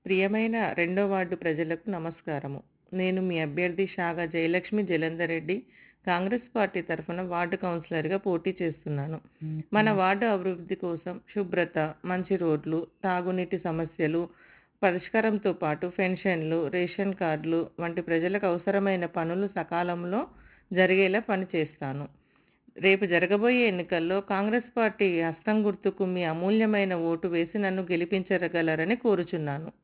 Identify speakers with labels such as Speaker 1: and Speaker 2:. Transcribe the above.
Speaker 1: ప్రియమైన రెండో వార్డు ప్రజలకు నమస్కారము. నేను మీ అభ్యర్థి షాగా జయలక్ష్మి జలంధర్ రెడ్డి కాంగ్రెస్ పార్టీ తరఫున వార్డు కౌన్సిలర్గా పోటీ చేస్తున్నాను. మన వార్డు అభివృద్ధి కోసం శుభ్రత, మంచి రోడ్లు, తాగునీటి సమస్యలు పరిష్కారంతో పాటు పెన్షన్లు, రేషన్ కార్డులు వంటి ప్రజలకు అవసరమైన పనులు సకాలంలో జరిగేలా పనిచేస్తాను. రేపు జరగబోయే ఎన్నికల్లో కాంగ్రెస్ పార్టీ హస్తం గుర్తుకు మీ అమూల్యమైన ఓటు వేసి నన్ను గెలిపించగలరని కోరుచున్నాను.